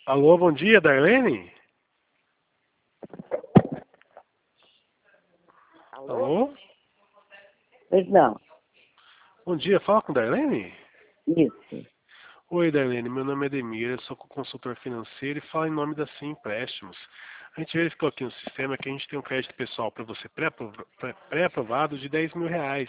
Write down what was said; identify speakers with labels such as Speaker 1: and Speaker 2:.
Speaker 1: Alô, bom dia, Darlene?
Speaker 2: Alô?
Speaker 1: Alô?
Speaker 2: Pois não.
Speaker 1: Bom dia, fala com Darlene?
Speaker 2: Isso.
Speaker 1: Oi, Darlene, meu nome é Demir, eu sou consultor financeiro e falo em nome da Sim Empréstimos. A gente verificou aqui no sistema que a gente tem um crédito pessoal para você pré-aprovado de R$ 10.000.